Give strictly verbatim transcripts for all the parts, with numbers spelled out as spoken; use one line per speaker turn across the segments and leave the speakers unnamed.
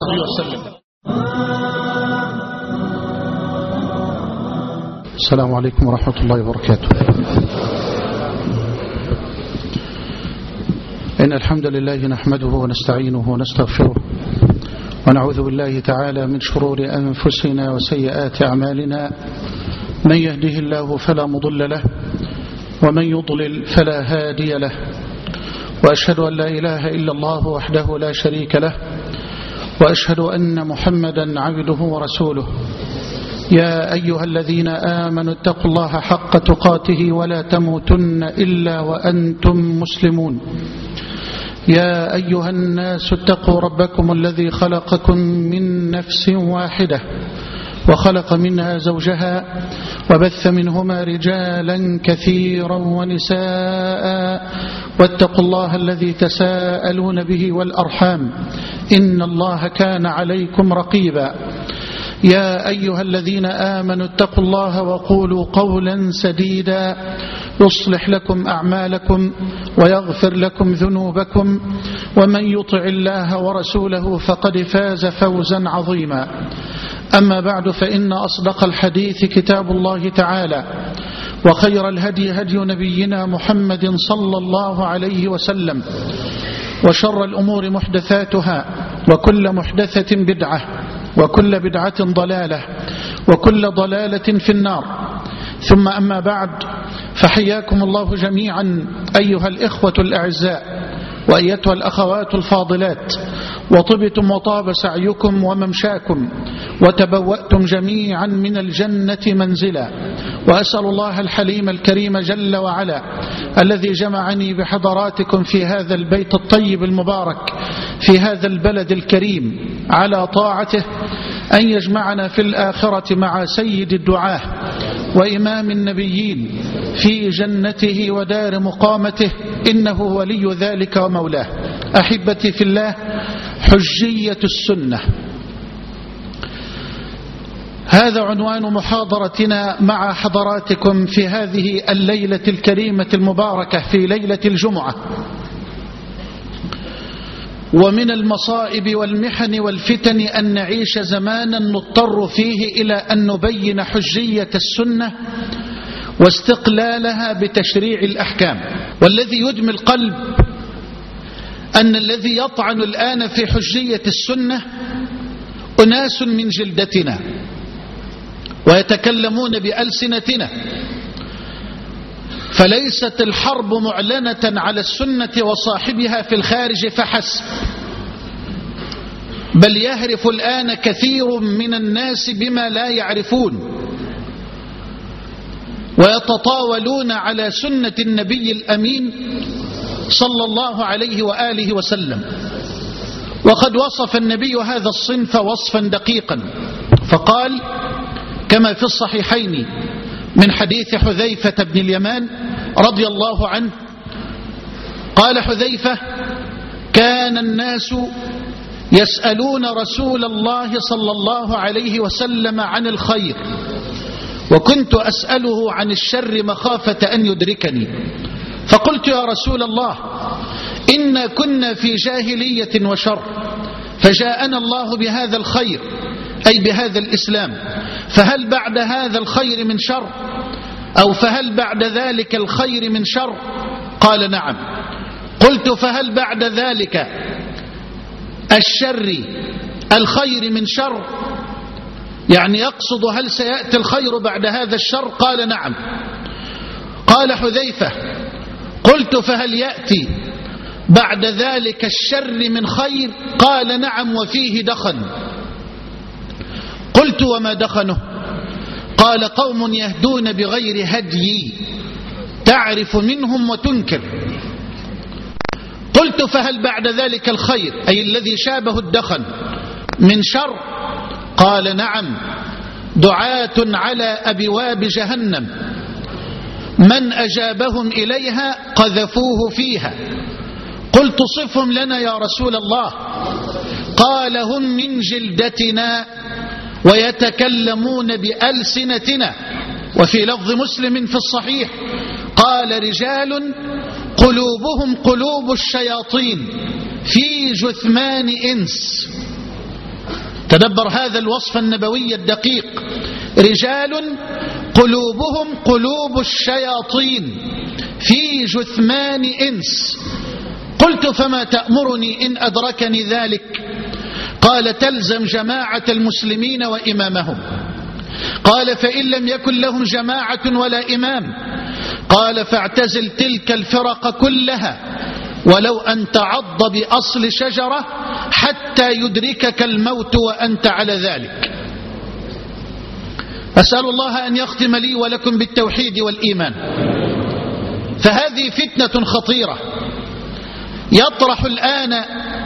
عليه وسلم. السلام عليكم ورحمة الله وبركاته. إن الحمد لله نحمده ونستعينه ونستغفره ونعوذ بالله تعالى من شرور أنفسنا وسيئات أعمالنا. من يهده الله فلا مضل له ومن يضلل فلا هادي له، وأشهد أن لا إله إلا الله وحده لا شريك له، وأشهد أن محمدا عبده ورسوله. يا أيها الذين آمنوا اتقوا الله حق تقاته ولا تموتن إلا وأنتم مسلمون. يا أيها الناس اتقوا ربكم الذي خلقكم من نفس واحدة وخلق منها زوجها وبث منهما رجالا كثيرا ونساء، واتقوا الله الذي تساءلون به والأرحام إن الله كان عليكم رقيبا. يا أيها الذين آمنوا اتقوا الله وقولوا قولا سديدا يصلح لكم أعمالكم ويغفر لكم ذنوبكم، ومن يطع الله ورسوله فقد فاز فوزا عظيما. أما بعد، فإن أصدق الحديث كتاب الله تعالى، وخير الهدي هدي نبينا محمد صلى الله عليه وسلم، وشر الأمور محدثاتها، وكل محدثة بدعة، وكل بدعة ضلالة، وكل ضلالة في النار. ثم أما بعد، فحياكم الله جميعا أيها الإخوة الأعزاء وأيتها الأخوات الفاضلات، وطبتم وطاب سعيكم وممشاكم، وتبوأتم جميعا من الجنة منزلا. وأسأل الله الحليم الكريم جل وعلا الذي جمعني بحضراتكم في هذا البيت الطيب المبارك في هذا البلد الكريم على طاعته أن يجمعنا في الآخرة مع سيد الدعاة وإمام النبيين في جنته ودار مقامته، إنه ولي ذلك ومولاه. أحبتي في الله، حجية السنة، هذا عنوان محاضرتنا مع حضراتكم في هذه الليلة الكريمة المباركة، في ليلة الجمعة. ومن المصائب والمحن والفتن أن نعيش زمانا نضطر فيه إلى أن نبين حجية السنة واستقلالها بتشريع الأحكام. والذي يدمي القلب أن الذي يطعن الآن في حجية السنة أناس من جلدتنا ويتكلمون بألسنتنا، فليست الحرب معلنة على السنة وصاحبها في الخارج فحسب، بل يهرف الآن كثير من الناس بما لا يعرفون، ويتطاولون على سنة النبي الأمين صلى الله عليه وآله وسلم. وقد وصف النبي هذا الصنف وصفا دقيقا، فقال كما في الصحيحين من حديث حذيفة بن اليمان رضي الله عنه، قال حذيفة: كان الناس يسألون رسول الله صلى الله عليه وسلم عن الخير، وكنت أسأله عن الشر مخافة أن يدركني، فقلت: يا رسول الله، إنا كنا في جاهلية وشر، فجاءنا الله بهذا الخير، أي بهذا الإسلام، فهل بعد هذا الخير من شر؟ أو فهل بعد ذلك الخير من شر؟ قال: نعم. قلت: فهل بعد ذلك الشر الخير من شر؟ يعني يقصد هل سيأتي الخير بعد هذا الشر؟ قال: نعم. قال حذيفة: قلت: فهل يأتي بعد ذلك الشر من خير؟ قال: نعم، وفيه دخن. قلت: وما دخنه؟ قال: قوم يهدون بغير هدي، تعرف منهم وتنكر. قلت: فهل بعد ذلك الخير، أي الذي شابه الدخن، من شر؟ قال: نعم، دعاة على أبواب جهنم، من أجابهم إليها قذفوه فيها. قلت: صفهم لنا يا رسول الله. قال: هم من جلدتنا ويتكلمون بألسنتنا. وفي لفظ مسلم في الصحيح قال: رجال قلوبهم قلوب الشياطين في جثمان إنس. تدبر هذا الوصف النبوي الدقيق: رجال قلوبهم قلوب الشياطين في جثمان إنس. قلت: فما تأمرني إن أدركني ذلك؟ قال: تلزم جماعة المسلمين وإمامهم. قال: فإن لم يكن لهم جماعة ولا إمام؟ قال: فاعتزل تلك الفرق كلها ولو أن تعض بأصل شجرة حتى يدركك الموت وأنت على ذلك. أسأل الله أن يختم لي ولكم بالتوحيد والإيمان. فهذه فتنة خطيرة يطرح الآن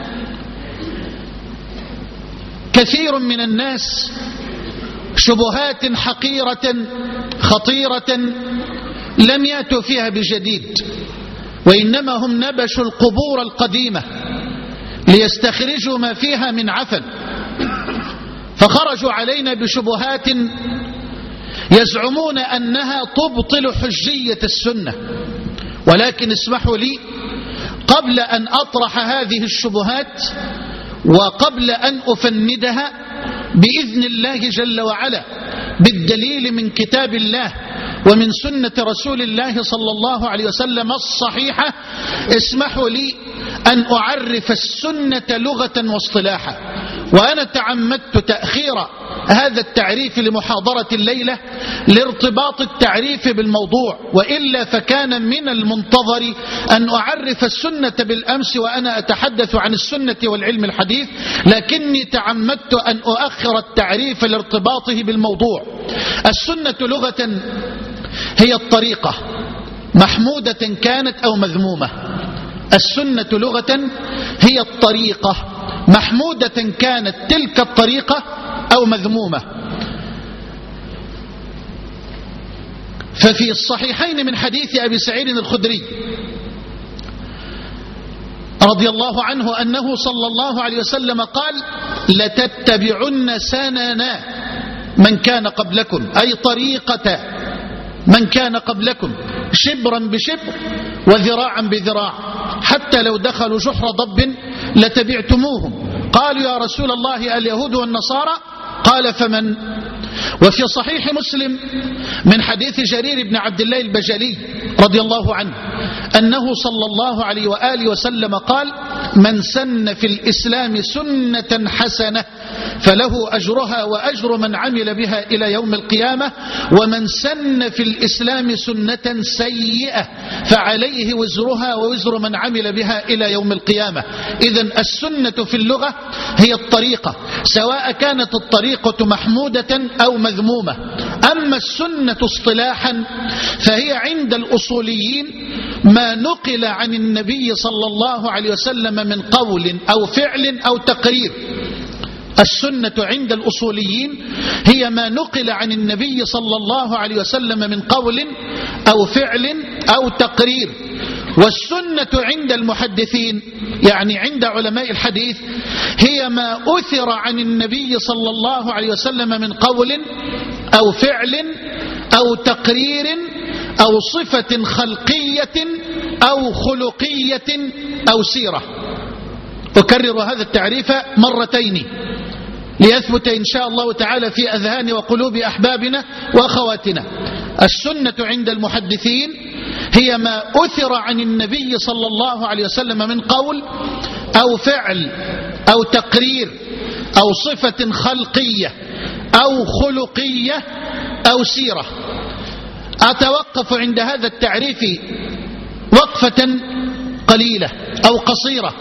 كثير من الناس شبهات حقيرة خطيرة لم يأتوا فيها بجديد، وإنما هم نبشوا القبور القديمة ليستخرجوا ما فيها من عفن، فخرجوا علينا بشبهات يزعمون أنها تبطل حجية السنة. ولكن اسمحوا لي قبل أن أطرح هذه الشبهات وقبل أن أفندها بإذن الله جل وعلا بالدليل من كتاب الله ومن سنة رسول الله صلى الله عليه وسلم الصحيحة، اسمحوا لي أن أعرف السنة لغة واصطلاحا. وأنا تعمدت تأخير هذا التعريف لمحاضرة الليلة لارتباط التعريف بالموضوع، وإلا فكان من المنتظر أن أعرف السنة بالأمس وأنا أتحدث عن السنة والعلم الحديث، لكني تعمدت أن أؤخر التعريف لارتباطه بالموضوع. السنة لغة هي الطريقة، محمودة كانت أو مذمومة. السنة لغة هي الطريقة، محمودة كانت تلك الطريقة أو مذمومة. ففي الصحيحين من حديث أبي سعيد الخدري رضي الله عنه أنه صلى الله عليه وسلم قال: لتتبعن سنن من كان قبلكم، أي طريقة من كان قبلكم، شبرا بشبر وذراعا بذراع، حتى لو دخلوا جحر ضب لتبعتموهم. قالوا: يا رسول الله اليهود والنصارى؟ قال: فمن؟ وفي صحيح مسلم من حديث جرير بن عبد الله البجلي رضي الله عنه أنه صلى الله عليه وآله وسلم قال: من سن في الإسلام سنة حسنة فله أجرها وأجر من عمل بها إلى يوم القيامة، ومن سن في الإسلام سنة سيئة فعليه وزرها ووزر من عمل بها إلى يوم القيامة. إذن السنة في اللغة هي الطريقة، سواء كانت الطريقة محمودة أو مذمومة. أما السنة اصطلاحا فهي عند الأصوليين ما نقل عن النبي صلى الله عليه وسلم من قول أو فعل أو تقرير. السنة عند الأصوليين هي ما نقل عن النبي صلى الله عليه وسلم من قول أو فعل أو تقرير. والسنة عند المحدثين، يعني عند علماء الحديث، هي ما أثر عن النبي صلى الله عليه وسلم من قول أو فعل أو تقرير أو صفة خلقية أو خلقية أو سيرة. أكرر هذا التعريف مرتين ليثبت إن شاء الله تعالى في أذهان وقلوب أحبابنا وأخواتنا. السنة عند المحدثين هي ما أثر عن النبي صلى الله عليه وسلم من قول أو فعل أو تقرير أو صفة خلقية أو خلقية أو سيرة. أتوقف عند هذا التعريف وقفة قليلة أو قصيرة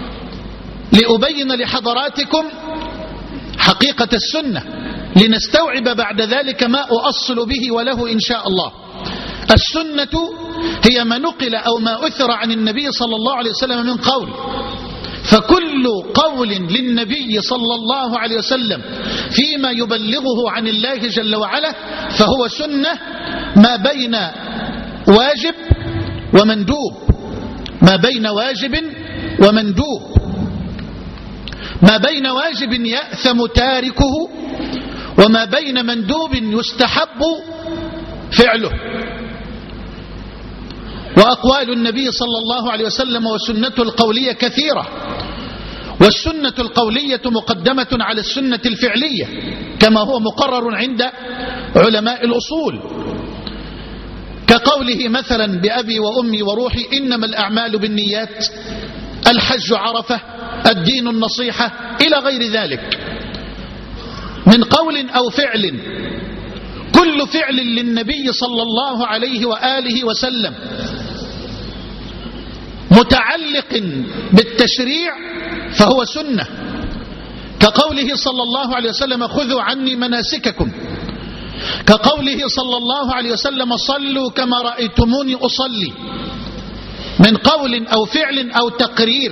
لأبين لحضراتكم حقيقة السنة، لنستوعب بعد ذلك ما أؤصل به وله إن شاء الله. السنة هي ما نقل أو ما أثر عن النبي صلى الله عليه وسلم من قول، فكل قول للنبي صلى الله عليه وسلم فيما يبلغه عن الله جل وعلا فهو سنة، ما بين واجب ومندوب، ما بين واجب ومندوب، ما بين واجب يأثم تاركه وما بين مندوب يستحب فعله. وأقوال النبي صلى الله عليه وسلم وسنته القولية كثيرة، والسنة القولية مقدمة على السنة الفعلية كما هو مقرر عند علماء الأصول، كقوله مثلا بأبي وأمي وروحي إنما الأعمال بالنيات، الحج عرفة، الدين النصيحة، إلى غير ذلك من قول أو فعل. كل فعل للنبي صلى الله عليه وآله وسلم متعلق بالتشريع فهو سنة، كقوله صلى الله عليه وسلم خذوا عني مناسككم، كقوله صلى الله عليه وسلم صلوا كما رأيتموني أصلي، من قول أو فعل أو تقرير،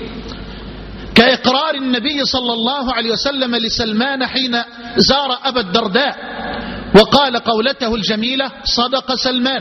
كإقرار النبي صلى الله عليه وسلم لسلمان حين زار أبا الدرداء وقال قولته الجميلة صدق سلمان،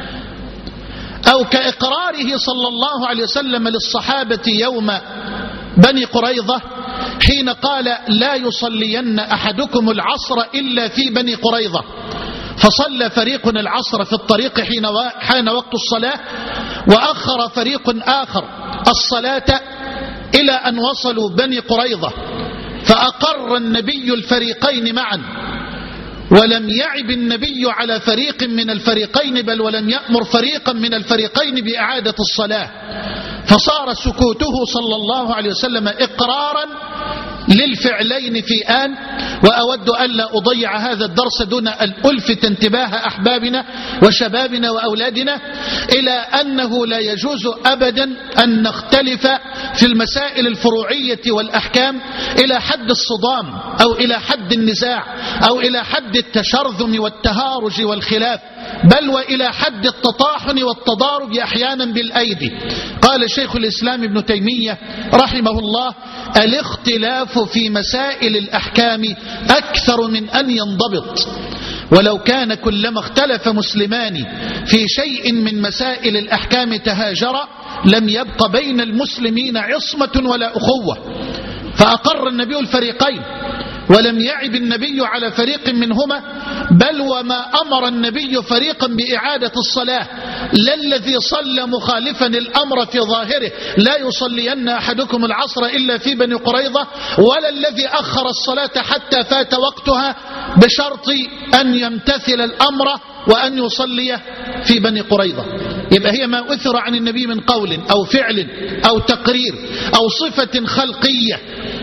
أو كإقراره صلى الله عليه وسلم للصحابة يوم بني قريظة حين قال لا يصلين أحدكم العصر إلا في بني قريظة، فصلى فريق العصر في الطريق حين حان وقت الصلاة، وأخر فريق آخر الصلاة إلى أن وصلوا بني قريظة، فأقر النبي الفريقين معا، ولم يعب النبي على فريق من الفريقين بل ولم يأمر فريقا من الفريقين بإعادة الصلاة، فصار سكوته صلى الله عليه وسلم إقرارا للفعلين في آن. وأود ألا أضيع هذا الدرس دون أن ألفت انتباه أحبابنا وشبابنا وأولادنا إلى أنه لا يجوز أبدا أن نختلف في المسائل الفروعية والأحكام إلى حد الصدام أو إلى حد النزاع أو إلى حد التشرذم والتهارج والخلاف، بل وإلى حد التطاحن والتضارب أحيانا بالأيدي. قال شيخ الإسلام ابن تيمية رحمه الله الاختلاف في مسائل الأحكام أكثر من أن ينضبط، ولو كان كلما اختلف مسلمان في شيء من مسائل الأحكام تهاجرا لم يبق بين المسلمين عصمة ولا أخوة. فأقر النبي الفريقين ولم يعب النبي على فريق منهما، بل وما أمر النبي فريقا بإعادة الصلاة، لا الذي صلى مخالفا الأمر في ظاهره لا يصلين أحدكم العصر إلا في بني قريظة، ولا الذي أخر الصلاة حتى فات وقتها بشرط أن يمتثل الأمر وأن يصلي في بني قريظة. يبقى هي ما أثر عن النبي من قول أو فعل أو تقرير أو صفة خلقية.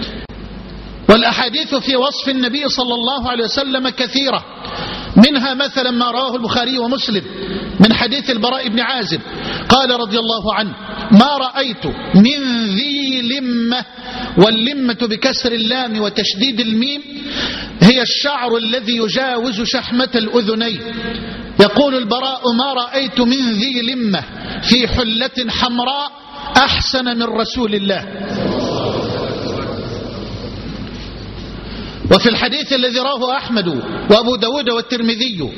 والأحاديث في وصف النبي صلى الله عليه وسلم كثيرة، منها مثلا ما رواه البخاري ومسلم من حديث البراء بن عازب قال رضي الله عنه ما رأيت من ذي لمة، واللمة بكسر اللام وتشديد الميم هي الشعر الذي يجاوز شحمة الأذنين. يقول البراء ما رأيت من ذي لمة في حلة حمراء أحسن من رسول الله. وفي الحديث الذي رواه أحمد وأبو داود والترمذي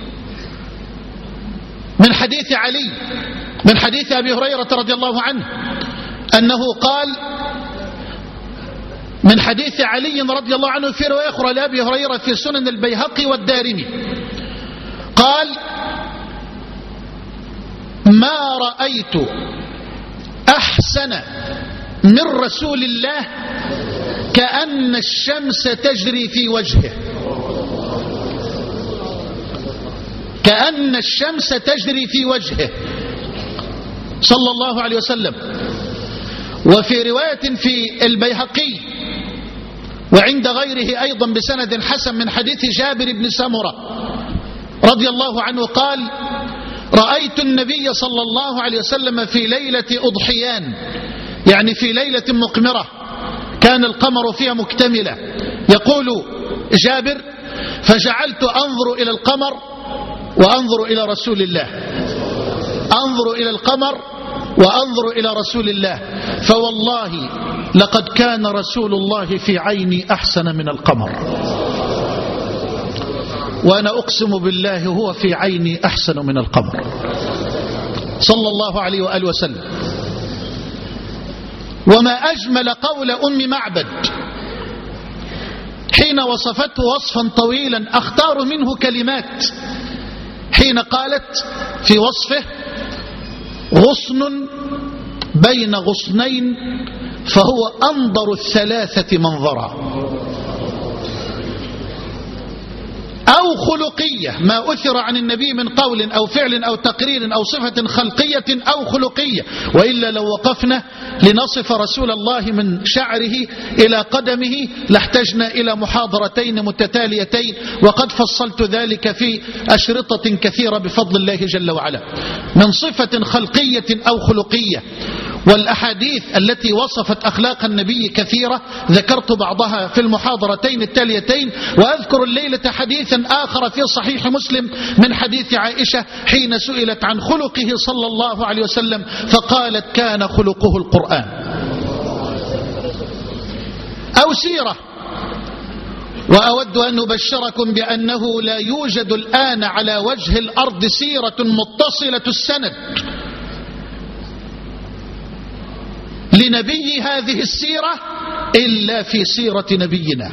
من حديث علي من حديث أبي هريرة رضي الله عنه أنه قال من حديث علي رضي الله عنه في رواية أخرى لأبي هريرة في سنن البيهقي والدارمي قال ما رأيت أحسن من رسول الله كأن الشمس تجري في وجهه، كأن الشمس تجري في وجهه صلى الله عليه وسلم. وفي رواية في البيهقي وعند غيره أيضا بسند حسن من حديث جابر بن سمرة رضي الله عنه قال رأيت النبي صلى الله عليه وسلم في ليلة أضحيان، يعني في ليلة مقمرة كان القمر فيها مكتملة. يقول جابر فجعلت أنظر إلى القمر وأنظر إلى رسول الله، أنظر إلى القمر وأنظر إلى رسول الله، فوالله لقد كان رسول الله في عيني أحسن من القمر، وأنا أقسم بالله هو في عيني أحسن من القمر صلى الله عليه وآله وسلم. وما أجمل قول أم معبد حين وصفته وصفا طويلا أختار منه كلمات، حين قالت في وصفه غصن بين غصنين فهو أنظر الثلاثة منظرا. أو خلقية، ما أثر عن النبي من قول أو فعل أو تقرير أو صفة خلقية أو خلقية. وإلا لو وقفنا لنصف رسول الله من شعره إلى قدمه لاحتجنا إلى محاضرتين متتاليتين، وقد فصلت ذلك في أشرطة كثيرة بفضل الله جل وعلا، من صفة خلقية أو خلقية. والأحاديث التي وصفت أخلاق النبي كثيرة، ذكرت بعضها في المحاضرتين التاليتين. وأذكر الليلة حديثا آخر في صحيح مسلم من حديث عائشة حين سئلت عن خلقه صلى الله عليه وسلم فقالت كان خلقه القرآن. أو سيرة، وأود أن أبشركم بأنه لا يوجد الآن على وجه الأرض سيرة متصلة السند لنبي هذه السيرة إلا في سيرة نبينا.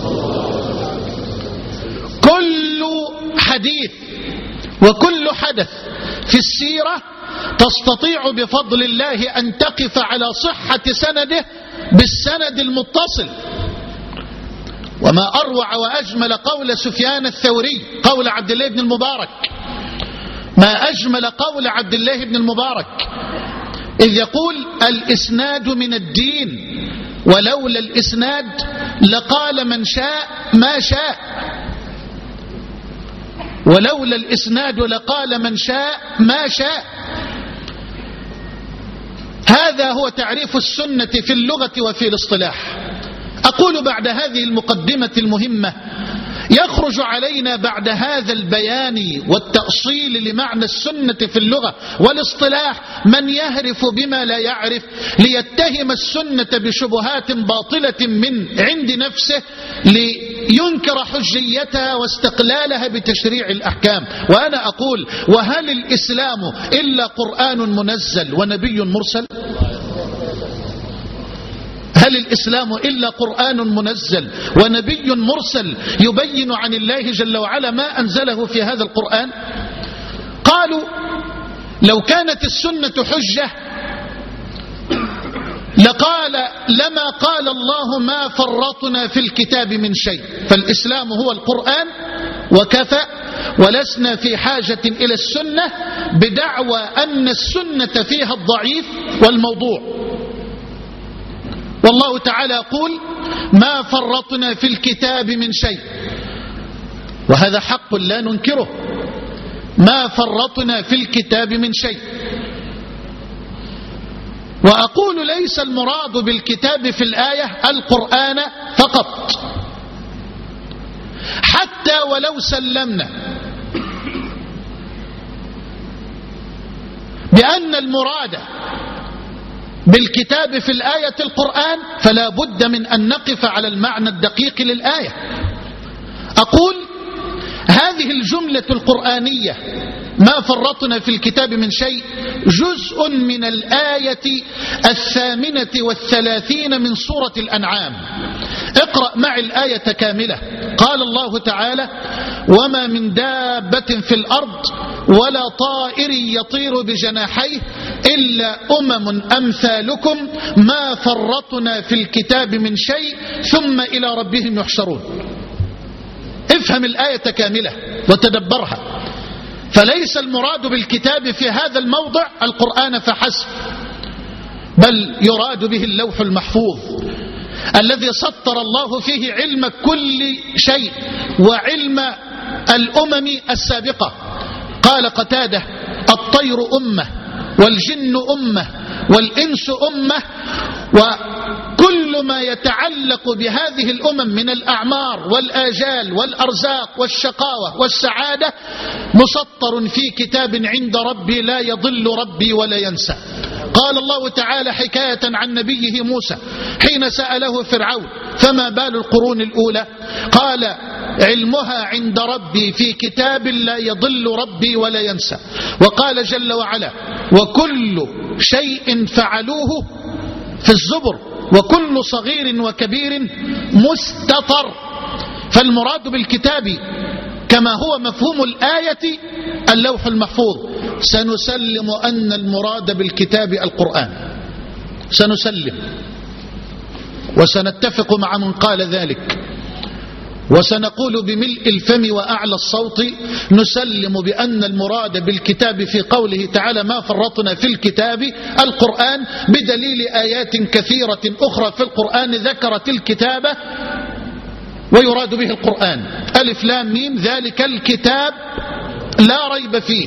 كل حديث وكل حدث في السيرة تستطيع بفضل الله أن تقف على صحة سنده بالسند المتصل. وما أروع وأجمل قول سفيان الثوري، قول عبد الله بن المبارك، ما أجمل قول عبد الله بن المبارك إذ يقول الإسناد من الدين، ولولا الإسناد لقال من شاء ما شاء، ولولا الإسناد لقال من شاء ما شاء. هذا هو تعريف السنة في اللغة وفي الاصطلاح. أقول بعد هذه المقدمة المهمة يخرج علينا بعد هذا البيان والتأصيل لمعنى السنة في اللغة والاصطلاح من يهرف بما لا يعرف ليتهم السنة بشبهات باطلة من عند نفسه لينكر حجيتها واستقلالها بتشريع الأحكام. وأنا أقول وهل الإسلام إلا قرآن منزل ونبي مرسل؟ هل الإسلام إلا قرآن منزل ونبي مرسل يبين عن الله جل وعلا ما أنزله في هذا القرآن؟ قالوا لو كانت السنة حجة لقال لما قال الله ما فرطنا في الكتاب من شيء، فالإسلام هو القرآن وكفى، ولسنا في حاجة إلى السنة بدعوى أن السنة فيها الضعيف والموضوع. والله تعالى يقول ما فرطنا في الكتاب من شيء، وهذا حق لا ننكره، ما فرطنا في الكتاب من شيء. وأقول ليس المراد بالكتاب في الآية القرآن فقط، حتى ولو سلمنا بأن المراد بالكتاب في الآية القرآن فلا بد من أن نقف على المعنى الدقيق للآية. أقول هذه الجملة القرآنية ما فرطنا في الكتاب من شيء جزء من الآية الثامنة والثلاثين من سورة الأنعام. اقرأ معي الآية كاملة. قال الله تعالى وما من دابة في الأرض ولا طائر يطير بجناحيه إلا أمم أمثالكم ما فرطنا في الكتاب من شيء ثم إلى ربهم يحشرون. افهم الآية كاملة وتدبرها. فليس المراد بالكتاب في هذا الموضع القرآن فحسب، بل يراد به اللوح المحفوظ الذي سطر الله فيه علم كل شيء وعلم الأمم السابقة. قال قتادة الطير أمة والجن أمة والإنس أمة، وكل ما يتعلق بهذه الأمم من الأعمار والآجال والأرزاق والشقاوة والسعادة مسطر في كتاب عند ربي لا يضل ربي ولا ينسى. قال الله تعالى حكاية عن نبيه موسى حين سأله فرعون فما بال القرون الأولى قال علمها عند ربي في كتاب لا يضل ربي ولا ينسى. وقال جل وعلا وكل شيء فعلوه في الزبر وكل صغير وكبير مستطر. فالمراد بالكتاب كما هو مفهوم الآية اللوح المحفوظ. سنسلم أن المراد بالكتاب القرآن، سنسلم وسنتفق مع من قال ذلك، وسنقول بملء الفم وأعلى الصوت نسلم بأن المراد بالكتاب في قوله تعالى ما فرطنا في الكتاب القرآن، بدليل آيات كثيرة أخرى في القرآن ذكرت الكتاب ويراد به القرآن. ألف لام ميم ذلك الكتاب لا ريب فيه،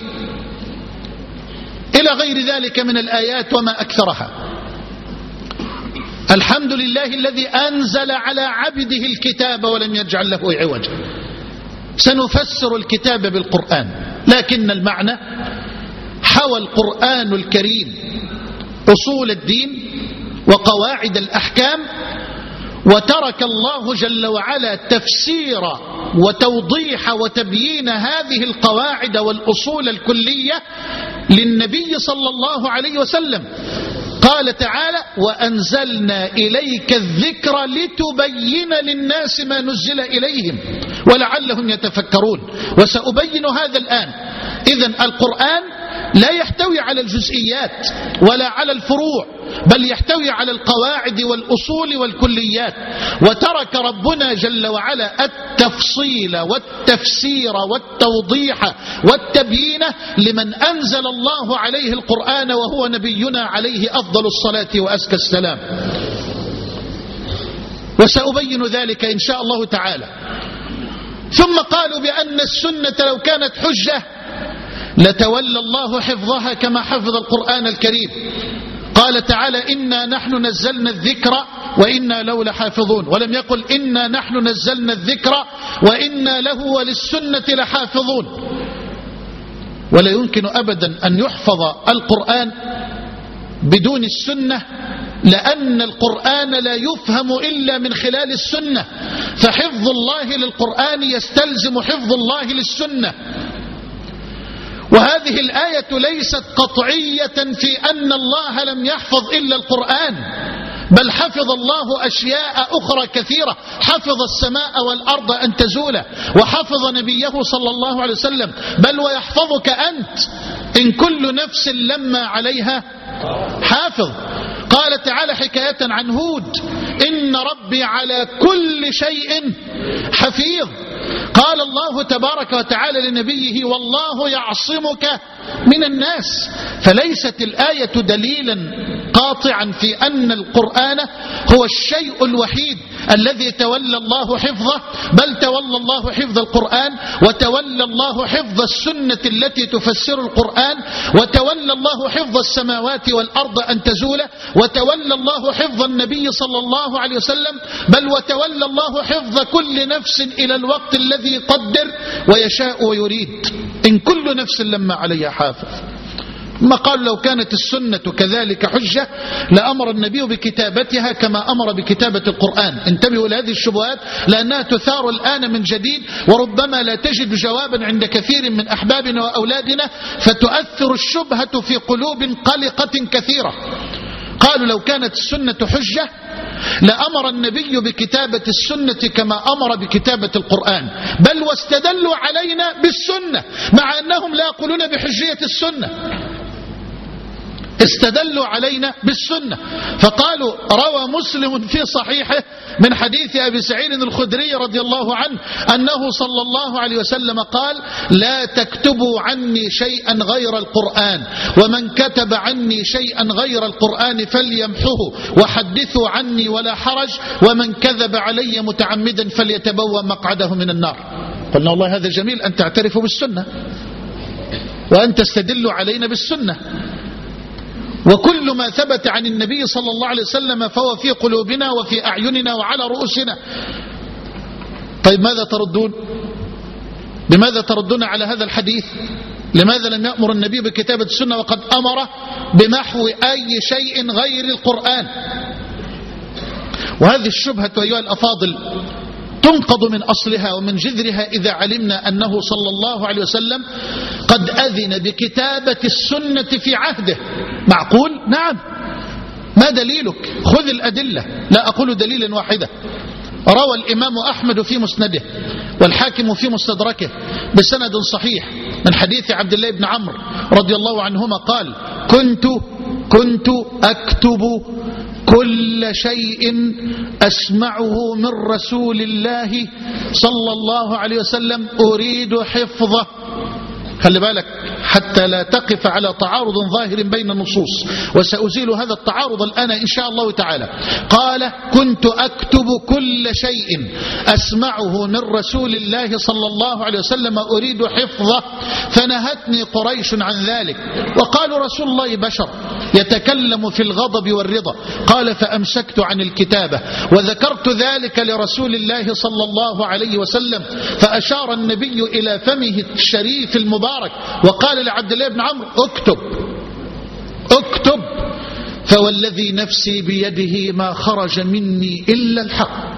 إلى غير ذلك من الآيات وما أكثرها. الحمد لله الذي أنزل على عبده الكتاب ولم يجعل له عوجا. سنفسر الكتاب بالقرآن، لكن المعنى حوى القرآن الكريم أصول الدين وقواعد الأحكام، وترك الله جل وعلا تفسير وتوضيح وتبيين هذه القواعد والأصول الكلية للنبي صلى الله عليه وسلم. قال تعالى وأنزلنا إليك الذكر لتبين للناس ما نزل إليهم ولعلهم يتفكرون، وسأبين هذا الآن. إذن القرآن لا يحتوي على الجزئيات ولا على الفروع، بل يحتوي على القواعد والأصول والكليات. وترك ربنا جل وعلا التفصيل والتفسير والتوضيح والتبيين لمن أنزل الله عليه القرآن وهو نبينا عليه أفضل الصلاة وأزكى السلام. وسأبين ذلك إن شاء الله تعالى. ثم قالوا بأن السنة لو كانت حجة لتولى الله حفظها كما حفظ القرآن الكريم. قال تعالى إنا نحن نزلنا الذكر وإنا له لحافظون، ولم يقل إنا نحن نزلنا الذكر وإنا له وللسنة لحافظون. ولا يمكن أبدا أن يحفظ القرآن بدون السنة، لأن القرآن لا يفهم إلا من خلال السنة، فحفظ الله للقرآن يستلزم حفظ الله للسنة. وهذه الآية ليست قطعية في أن الله لم يحفظ إلا القرآن، بل حفظ الله أشياء أخرى كثيرة. حفظ السماء والأرض أن تزولا، وحفظ نبيه صلى الله عليه وسلم، بل ويحفظك أنت إن كل نفس لما عليها حافظ. قال تعالى حكاية عن هود إن ربي على كل شيء حفيظ. قال الله تبارك وتعالى لنبيه والله يعصمك من الناس. فليست الآية دليلا قاطعا في أن القرآن هو الشيء الوحيد الذي تولى الله حفظه، بل تولى الله حفظ القرآن، وتولى الله حفظ السنة التي تفسر القرآن، وتولى الله حفظ السماوات والأرض أن تزولا، وتولى الله حفظ النبي صلى الله عليه وسلم، بل وتولى الله حفظ كل نفس إلى الوقت الذي قدر ويشاء ويريد، إن كل نفس لما عليها حافظ. ما قال لو كانت السنة كذلك حجة لأمر النبي بكتابتها كما أمر بكتابة القرآن. انتبهوا لهذه الشبهات لأنها تثار الآن من جديد، وربما لا تجد جوابا عند كثير من أحبابنا وأولادنا، فتؤثر الشبهة في قلوب قلقة كثيرة. قالوا لو كانت السنة حجة لأمر النبي بكتابة السنة كما أمر بكتابة القرآن، بل واستدلوا علينا بالسنة مع أنهم لا يقولون بحجية السنة. استدلوا علينا بالسنة، فقالوا روى مسلم في صحيحه من حديث أبي سعيد الخدري رضي الله عنه أنه صلى الله عليه وسلم قال لا تكتبوا عني شيئا غير القرآن، ومن كتب عني شيئا غير القرآن فليمحه، وحدثوا عني ولا حرج، ومن كذب علي متعمدا فليتبوأ مقعده من النار. قلنا والله هذا جميل أن تعترفوا بالسنة وأن تستدلوا علينا بالسنة، وكل ما ثبت عن النبي صلى الله عليه وسلم فهو في قلوبنا وفي أعيننا وعلى رؤوسنا. طيب ماذا تردون؟ بماذا تردون على هذا الحديث؟ لماذا لم يأمر النبي بكتابة السنة وقد أمر بمحو أي شيء غير القرآن؟ وهذه الشبهة أيها الأفاضل تنقض من أصلها ومن جذرها إذا علمنا أنه صلى الله عليه وسلم قد أذن بكتابة السنة في عهده. معقول؟ نعم. ما دليلك؟ خذ الأدلة، لا أقول دليلا واحدة. روى الإمام أحمد في مسنده والحاكم في مستدركه بسند صحيح من حديث عبد الله بن عمرو رضي الله عنهما قال كنت كنت أكتب كل شيء أسمعه من رسول الله صلى الله عليه وسلم أريد حفظه. خلي بالك حتى لا تقف على تعارض ظاهر بين النصوص، وسأزيل هذا التعارض الآن إن شاء الله تعالى. قال: كنت أكتب كل شيء أسمعه من رسول الله صلى الله عليه وسلم أريد حفظه، فنهتني قريش عن ذلك، وقالوا: رسول الله بشر يتكلم في الغضب والرضا. قال: فأمسكت عن الكتابة وذكرت ذلك لرسول الله صلى الله عليه وسلم، فأشار النبي إلى فمه الشريف المبارك وقال لعبد الله بن عمرو: اكتب اكتب، فوالذي نفسي بيده ما خرج مني إلا الحق.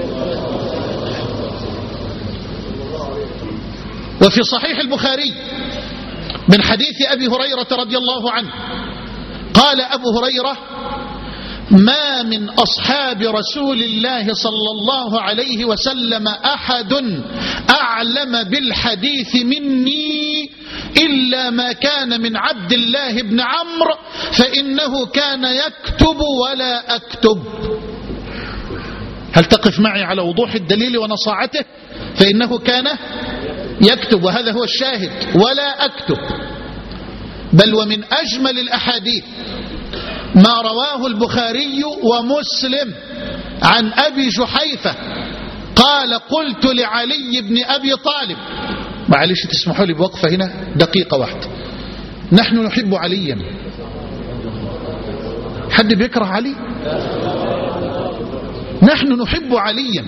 وفي صحيح البخاري من حديث أبي هريرة رضي الله عنه قال أبو هريرة: ما من أصحاب رسول الله صلى الله عليه وسلم أحد أعلم بالحديث مني إلا ما كان من عبد الله بن عمرو، فإنه كان يكتب ولا أكتب. هل تقف معي على وضوح الدليل ونصاعته؟ فإنه كان يكتب، وهذا هو الشاهد، ولا أكتب. بل ومن أجمل الأحاديث ما رواه البخاري ومسلم عن أبي جحيفة قال: قلت لعلي بن أبي طالب، معلش تسمحوا لي بوقفة هنا دقيقة واحدة. نحن نحب عليا. حد بيكره علي؟ نحن نحب عليا،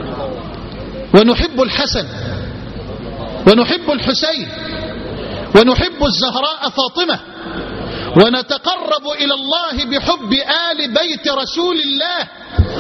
ونحب الحسن، ونحب الحسين، ونحب الزهراء فاطمة، ونتقرب إلى الله بحب آل بيت رسول الله.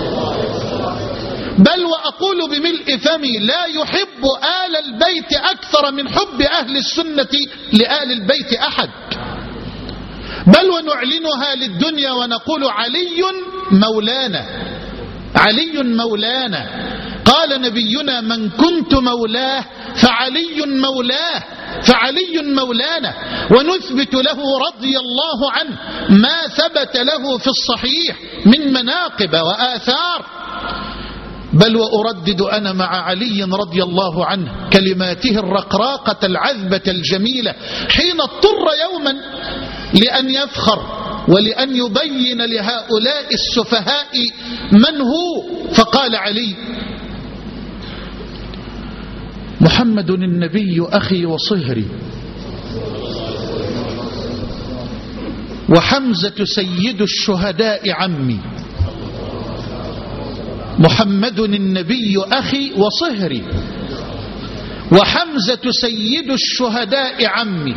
بل وأقول بملء فمي: لا يحب آل البيت أكثر من حب أهل السنة لآل البيت أحد. بل ونعلنها للدنيا ونقول: علي مولانا، علي مولانا. قال نبينا: من كنت مولاه فعلي مولاه، فعلي مولانا. ونثبت له رضي الله عنه ما ثبت له في الصحيح من مناقب وآثار. بل وأردد أنا مع علي رضي الله عنه كلماته الرقراقة العذبة الجميلة حين اضطر يوما لأن يفخر ولأن يبين لهؤلاء السفهاء من هو، فقال علي: محمد النبي أخي وصهري، وحمزة سيد الشهداء عمي. محمد النبي أخي وصهري، وحمزة سيد الشهداء عمي،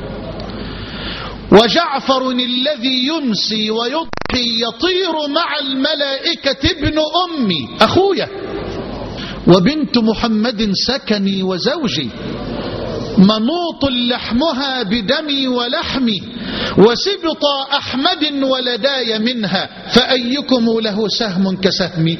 وجعفر الذي يمسي ويضحي يطير مع الملائكة ابن أمي أخويا، وبنت محمد سكني وزوجي، منوط لحمها بدمي ولحمي، وسبط أحمد ولداي منها، فأيكم له سهم كسهمي.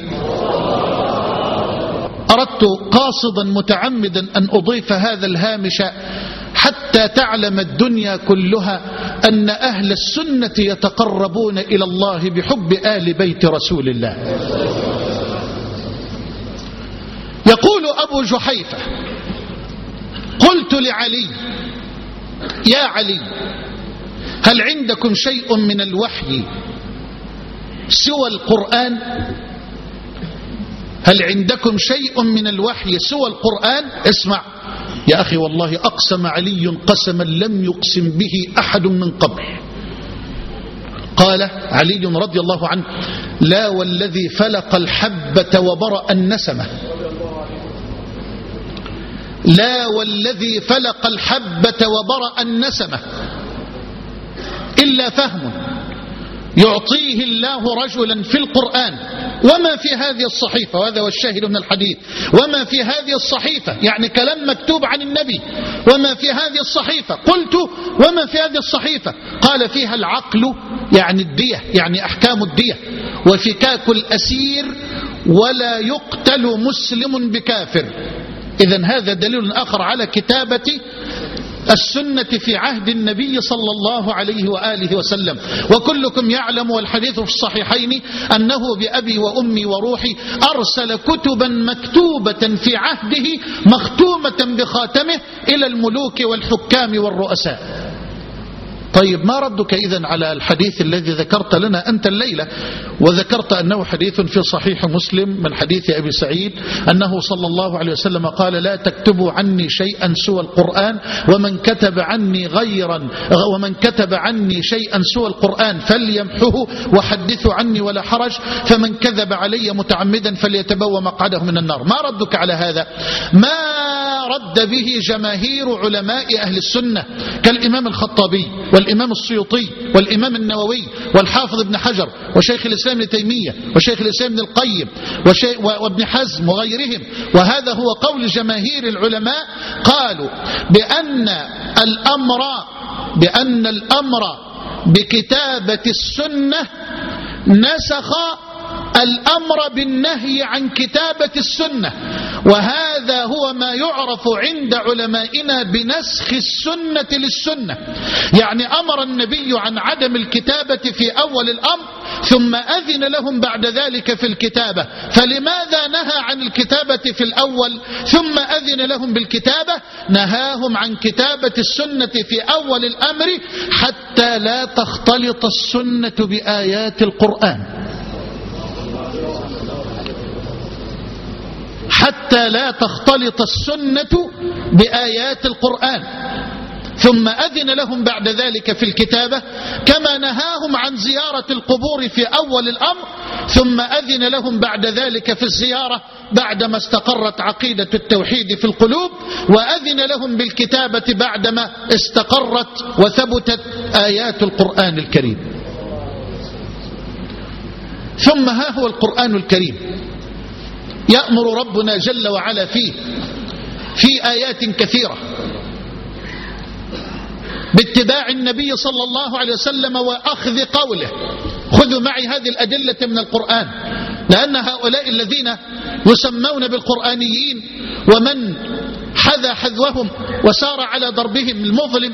أردت قاصدا متعمدا أن أضيف هذا الهامش حتى تعلم الدنيا كلها أن أهل السنة يتقربون إلى الله بحب آل بيت رسول الله. يقول أبو جحيفة: قلت لعلي: يا علي، هل عندكم شيء من الوحي سوى القرآن؟ هل عندكم شيء من الوحي سوى القرآن؟ اسمع يا أخي، والله أقسم علي قسما لم يقسم به أحد من قبل. قال علي رضي الله عنه: لا والذي فلق الحبة وبرأ النسمة، لا والذي فلق الحبة وبرأ النسمة إلا فهم يعطيه الله رجلا في القرآن. وما في هذه الصحيفة، وهذا هو الشاهد من الحديث، وما في هذه الصحيفة يعني كلام مكتوب عن النبي، وما في هذه الصحيفة. قلت: وما في هذه الصحيفة؟ قال: فيها العقل يعني الدية، يعني أحكام الدية، وفكاك الأسير، ولا يقتل مسلم بكافر. إذن هذا دليل آخر على كتابة السنة في عهد النبي صلى الله عليه وآله وسلم. وكلكم يعلم والحديث في الصحيحين أنه بأبي وأمي وروحي أرسل كتبا مكتوبة في عهده مختومة بخاتمه إلى الملوك والحكام والرؤساء. طيب ما ردك إذن على الحديث الذي ذكرت لنا أنت الليلة، وذكرت أنه حديث في صحيح مسلم من حديث أبي سعيد أنه صلى الله عليه وسلم قال: لا تكتبوا عني شيئا سوى القرآن، ومن كتب عني غيرا ومن كتب عني شيئا سوى القرآن فليمحه وحدثوا عني ولا حرج، فمن كذب علي متعمدا فليتبوأ مقعده من النار. ما ردك على هذا؟ ما رد به جماهير علماء أهل السنة كالإمام الخطابي والإمام السيوطي والإمام النووي والحافظ ابن حجر وشيخ الإسلام ابن تيمية وشيخ الإسلام ابن القيم وابن حزم وغيرهم. وهذا هو قول جماهير العلماء، قالوا بأن الأمر بأن الأمر بكتابة السنة نسخ الأمر بالنهي عن كتابة السنة، وهذا هو ما يعرف عند علمائنا بنسخ السنة للسنة. يعني أمر النبي عن عدم الكتابة في أول الأمر ثم أذن لهم بعد ذلك في الكتابة، فلماذا نهى عن الكتابة في الأول ثم أذن لهم بالكتابة؟ نهاهم عن كتابة السنة في أول الأمر حتى لا تختلط السنة بآيات القرآن، حتى لا تختلط السنة بآيات القرآن، ثم أذن لهم بعد ذلك في الكتابة، كما نهاهم عن زيارة القبور في أول الأمر ثم أذن لهم بعد ذلك في الزيارة بعدما استقرت عقيدة التوحيد في القلوب، وأذن لهم بالكتابة بعدما استقرت وثبتت آيات القرآن الكريم. ثم ها هو القرآن الكريم يأمر ربنا جل وعلا فيه في آيات كثيرة باتباع النبي صلى الله عليه وسلم وأخذ قوله. خذوا معي هذه الأدلة من القرآن، لأن هؤلاء الذين يسمون بالقرآنيين ومن حذا حذوهم وسار على ضربهم المظلم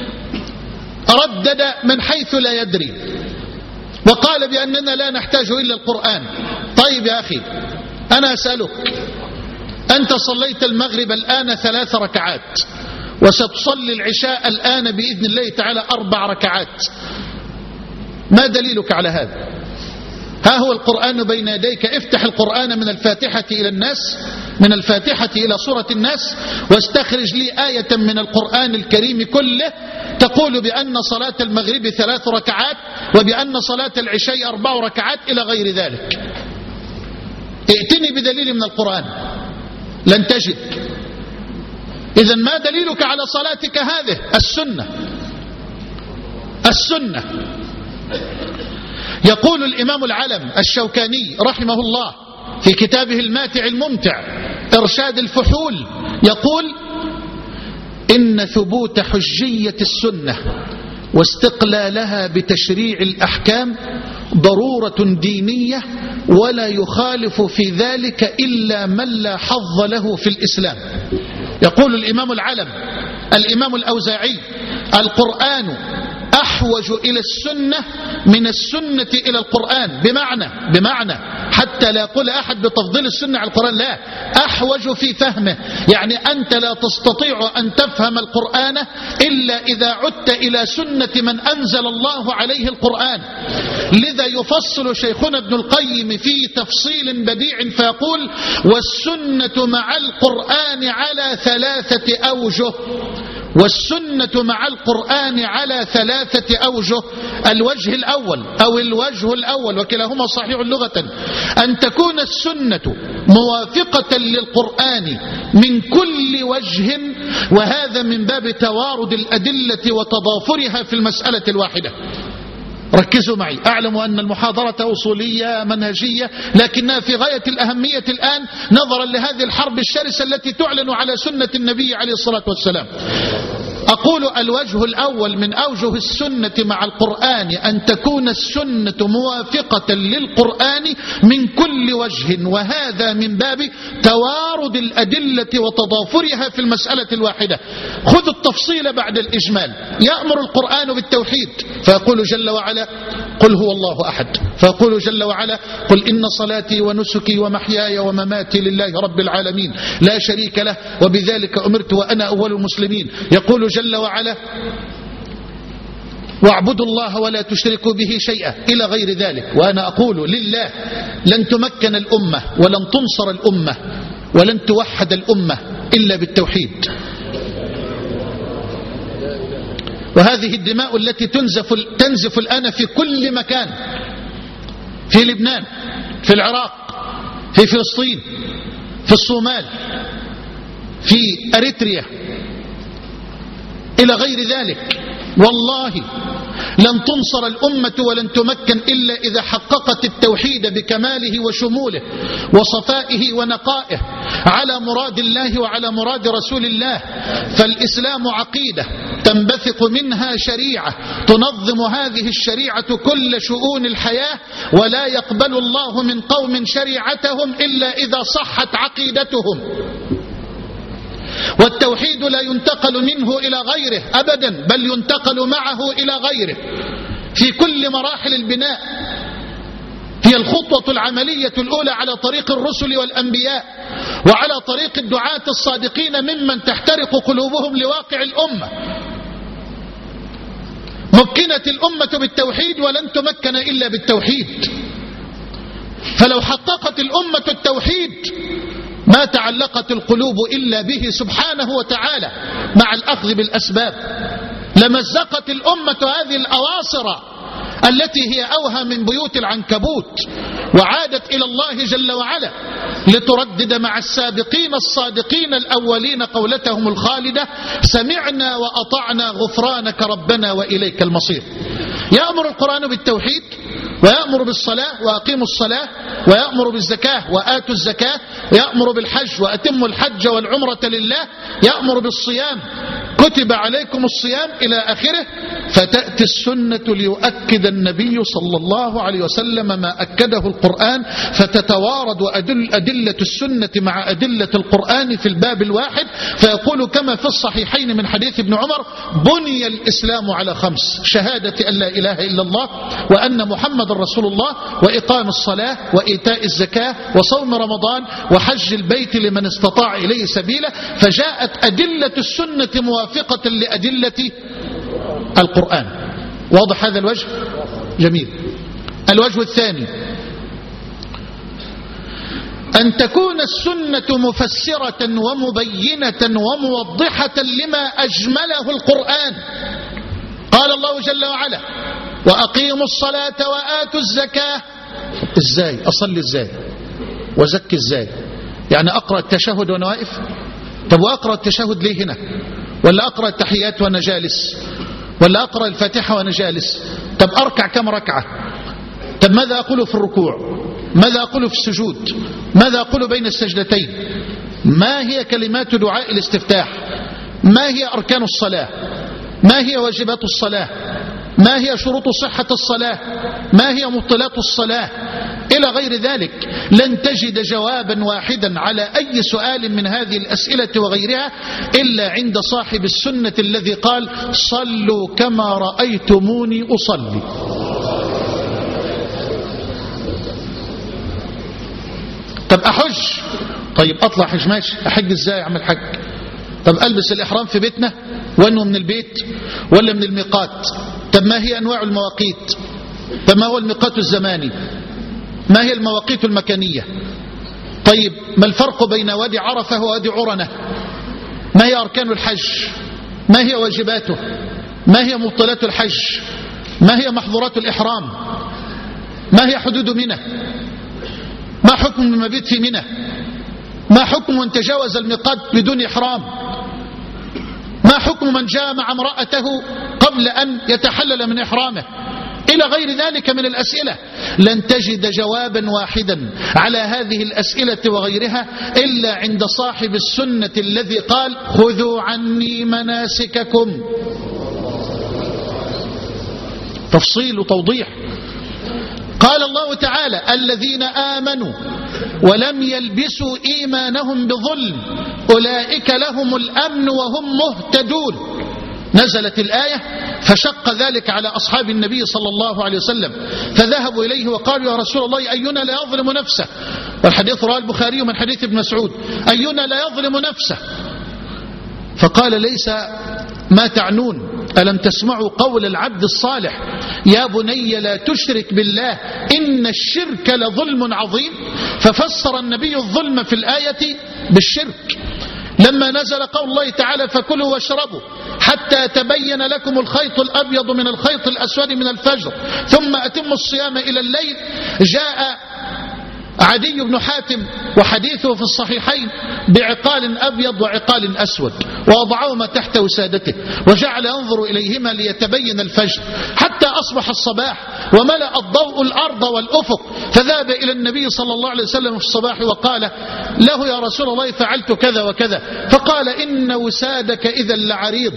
ردد من حيث لا يدري وقال بأننا لا نحتاج إلا القرآن. طيب يا أخي، أنا أسألك، أنت صليت المغرب الآن ثلاث ركعات وستصلي العشاء الآن بإذن الله تعالى أربع ركعات، ما دليلك على هذا؟ ها هو القرآن بين يديك، افتح القرآن من الفاتحة إلى الناس، من الفاتحة إلى سورة الناس، واستخرج لي آية من القرآن الكريم كله تقول بأن صلاة المغرب ثلاث ركعات وبأن صلاة العشاء أربع ركعات إلى غير ذلك. ائتني بدليل من القرآن، لن تجد. إذن ما دليلك على صلاتك هذه؟ السنة. السنة. يقول الإمام العلم الشوكاني رحمه الله في كتابه الماتع الممتع إرشاد الفحول، يقول: إن ثبوت حجية السنة واستقلالها بتشريع الأحكام ضرورة دينية، ولا يخالف في ذلك إلا من لا حظ له في الإسلام. يقول الإمام العلم الإمام الأوزاعي: القرآن أحوج إلى السنة من السنة إلى القرآن، بمعنى بمعنى حتى لا يقول أحد بتفضيل السنة على القرآن، لا، أحوج في فهمه، يعني أنت لا تستطيع أن تفهم القرآن إلا إذا عدت إلى سنة من أنزل الله عليه القرآن. لذا يفصل شيخنا ابن القيم في تفصيل بديع فيقول: والسنة مع القرآن على ثلاثة أوجه. والسنة مع القرآن على ثلاثة أوجه. الوجه الأول أو الوجه الأول وكلاهما صحيح لغة، أن تكون السنة موافقة للقرآن من كل وجه، وهذا من باب توارد الأدلة وتضافرها في المسألة الواحدة. ركزوا معي، أعلم أن المحاضرة أصولية منهجية، لكنها في غاية الأهمية الآن نظرا لهذه الحرب الشرسة التي تعلن على سنة النبي عليه الصلاة والسلام. أقول الوجه الأول من أوجه السنة مع القرآن أن تكون السنة موافقة للقرآن من كل وجه، وهذا من باب توارد الأدلة وتضافرها في المسألة الواحدة. خذ التفصيل بعد الإجمال. يأمر القرآن بالتوحيد فيقول جل وعلا قل هو الله أحد، فيقول جل وعلا قل إن صلاتي ونسكي ومحياي ومماتي لله رب العالمين لا شريك له وبذلك أمرت وأنا أول المسلمين. يقول جل وعلا واعبدوا الله ولا تشركوا به شيئا إلى غير ذلك. وأنا أقول لله لن تمكن الأمة ولن تنصر الأمة ولن توحد الأمة إلا بالتوحيد. وهذه الدماء التي تنزف, تنزف الآن في كل مكان، في لبنان، في العراق، في فلسطين، في الصومال، في أريتريا إلى غير ذلك، والله لن تنصر الأمة ولن تمكن إلا إذا حققت التوحيد بكماله وشموله وصفائه ونقائه على مراد الله وعلى مراد رسول الله. فالإسلام عقيدة تنبثق منها شريعة تنظم هذه الشريعة كل شؤون الحياة، ولا يقبل الله من قوم شريعتهم إلا إذا صحت عقيدتهم. والتوحيد لا ينتقل منه إلى غيره أبدا، بل ينتقل معه إلى غيره في كل مراحل البناء. هي الخطوة العملية الأولى على طريق الرسل والأنبياء وعلى طريق الدعاة الصادقين ممن تحترق قلوبهم لواقع الأمة. مكنت الأمة بالتوحيد ولن تمكن إلا بالتوحيد. فلو حققت الأمة التوحيد ما تعلقت القلوب إلا به سبحانه وتعالى مع الأخذ بالأسباب. لمزقت الأمة هذه الأواصر التي هي أوهى من بيوت العنكبوت، وعادت إلى الله جل وعلا لتردد مع السابقين الصادقين الأولين قولتهم الخالدة سمعنا وأطعنا غفرانك ربنا وإليك المصير. يأمر القرآن بالتوحيد، ويأمر بالصلاة وأقيموا الصلاة، ويأمر بالزكاة وآتوا الزكاة، ويأمر بالحج وأتموا الحج والعمرة لله، يأمر بالصيام كتب عليكم الصيام إلى آخره. فتأتي السنة ليؤكد النبي صلى الله عليه وسلم ما أكده القرآن، فتتوارد أدل أدلة السنة مع أدلة القرآن في الباب الواحد، فيقول كما في الصحيحين من حديث ابن عمر بني الإسلام على خمس: شهادة أن لا إله إلا الله وأن محمد رسول الله، وإقام الصلاة، وإيتاء الزكاة، وصوم رمضان، وحج البيت لمن استطاع إليه سبيلا. فجاءت أدلة السنة موافقة لأدلة القرآن. واضح هذا الوجه؟ جميل. الوجه الثاني أن تكون السنة مفسرة ومبينة وموضحة لما أجمله القرآن. قال الله جل وعلا وأقيموا الصلاة وآتوا الزكاة. إزاي؟ أصلي إزاي؟ وزكي إزاي؟ يعني أقرأ التشهد وأنا واقف؟ طب وأقرأ التشهد ليه هنا؟ ولا أقرأ التحيات وأنا جالس؟ ولا أقرأ الفاتحة وأنا جالس؟ طب أركع كم ركعة؟ طب ماذا أقول في الركوع؟ ماذا أقول في السجود؟ ماذا أقول بين السجدتين؟ ما هي كلمات دعاء الاستفتاح؟ ما هي أركان الصلاة؟ ما هي واجبات الصلاة؟ ما هي شروط صحة الصلاة؟ ما هي مبطلات الصلاة؟ إلى غير ذلك. لن تجد جوابا واحدا على أي سؤال من هذه الأسئلة وغيرها إلا عند صاحب السنة الذي قال صلوا كما رأيتموني أصلي. طب أحج؟ طيب أطلع حج ماشي، أحج إزاي؟ أعمل حج. طب ألبس الإحرام في بيتنا وأنه من البيت ولا من الميقات؟ طب ما هي أنواع المواقيت؟ طب ما هو الميقات الزماني؟ ما هي المواقيت المكانية؟ طيب ما الفرق بين وادي عرفة ووادي عرنة؟ ما هي أركان الحج؟ ما هي واجباته؟ ما هي مبطلات الحج؟ ما هي محظورات الإحرام؟ ما هي حدود منى؟ ما حكم المبيت في منى؟ ما حكم من تجاوز الميقات بدون إحرام؟ ما حكم من جامع امرأته قبل أن يتحلل من إحرامه؟ إلى غير ذلك من الأسئلة. لن تجد جوابا واحدا على هذه الأسئلة وغيرها إلا عند صاحب السنة الذي قال خذوا عني مناسككم. تفصيل وتوضيح. قال الله تعالى الذين آمنوا ولم يلبسوا إيمانهم بظلم أولئك لهم الأمن وهم مهتدون. نزلت الآية فشق ذلك على أصحاب النبي صلى الله عليه وسلم، فذهبوا إليه وقالوا يا رسول الله أينا لا يظلم نفسه، والحديث رواه البخاري من حديث ابن مسعود، أينا لا يظلم نفسه؟ فقال ليس ما تعنون، ألم تسمعوا قول العبد الصالح يا بني لا تشرك بالله إن الشرك لظلم عظيم؟ ففسر النبي الظلم في الآية بالشرك. لما نزل قول الله تعالى فكلوا واشربوا حتى تبين لكم الخيط الأبيض من الخيط الأسود من الفجر ثم أتموا الصيام إلى الليل، جاء عدي بن حاتم وحديثه في الصحيحين بعقال أبيض وعقال أسود ووضعهما تحت وسادته وجعل ينظر إليهما ليتبين الفجر حتى أصبح الصباح وملأ الضوء الأرض والأفق، فذهب إلى النبي صلى الله عليه وسلم في الصباح وقال له يا رسول الله فعلت كذا وكذا، فقال إن وسادك إذا لعريض،